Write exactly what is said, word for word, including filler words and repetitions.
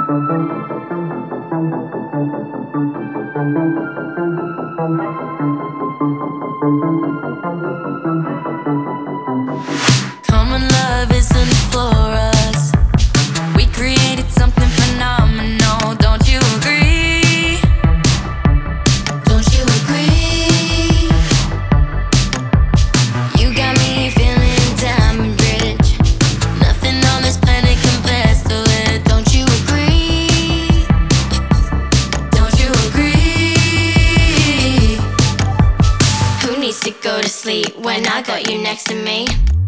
Common love isn't for us. We created something phenomenal. Don't you agree? Don't you agree? You got me feeling diamond rich. Nothing on this planet compares to it. Don't you agree? Don't you agree? Who needs to go to sleep when I got you next to me?